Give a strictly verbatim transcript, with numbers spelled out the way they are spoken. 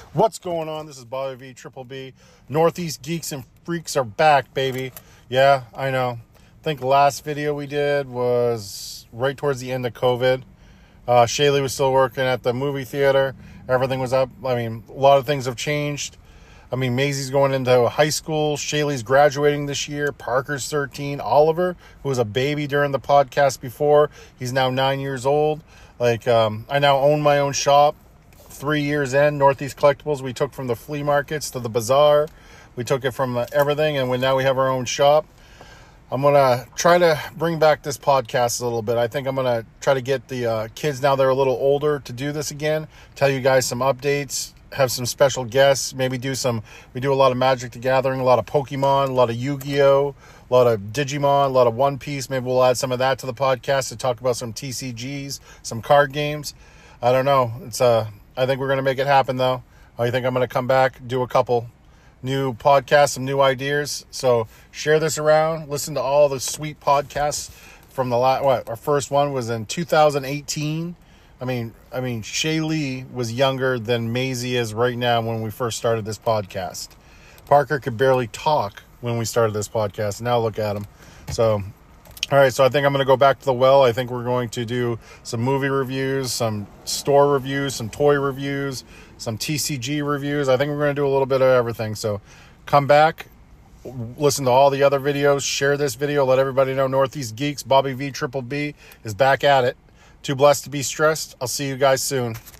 What's going on? This is Bobby V, Triple B. Northeast Geeks and Freaks are back, baby. Yeah, I know. I think the last video we did was right towards the end of COVID. Uh, Shaylee was still working at the movie theater. Everything was up. I mean, a lot of things have changed. I mean, Maisie's going into high school. Shaylee's graduating this year. Parker's thirteen. Oliver, who was a baby during the podcast before, he's now nine years old. Like, um, I now own my own shop. Three years in, Northeast Collectibles, we took from the flea markets to the bazaar. We took it from everything, and we, now we have our own shop. I'm going to try to bring back this podcast a little bit. I think I'm going to try to get the uh, kids, now they're a little older, to do this again. Tell you guys some updates, have some special guests, maybe do some, we do a lot of Magic the Gathering, a lot of Pokemon, a lot of Yu-Gi-Oh!, a lot of Digimon, a lot of One Piece. Maybe we'll add some of that to the podcast to talk about some T C Gs, some card games. I don't know. It's uh, I think we're going to make it happen, though. I think I'm going to come back, do a couple new podcasts, some new ideas. So share this around. Listen to all the sweet podcasts from the last, what, our first one was in two thousand eighteen. I mean, I mean, Shaylee was younger than Maisie is right now when we first started this podcast. Parker could barely talk when we started this podcast. Now look at him. So, all right, so I think I'm going to go back to the well. I think we're going to do some movie reviews, some store reviews, some toy reviews, some T C G reviews. I think we're going to do a little bit of everything. So come back, listen to all the other videos, share this video, let everybody know Northeast Geeks, Bobby V, Triple B is back at it. Too blessed to be stressed. I'll see you guys soon.